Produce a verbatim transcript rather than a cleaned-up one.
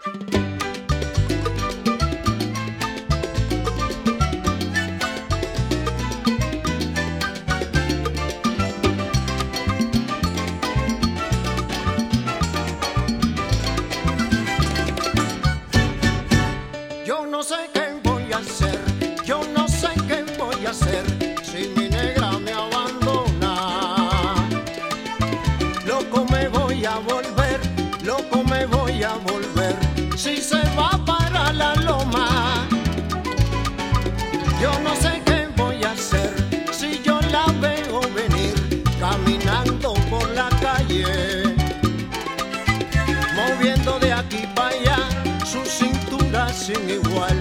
Yo no sé qué voy a hacer, yo no sé qué voy a hacer si mi negra me abandona. Loco me voy a volver, loco me voy a volver si se va para la loma. Yo no sé qué voy a hacer si yo la veo venir caminando por la calle, moviendo de aquí para allá su cintura sin igual.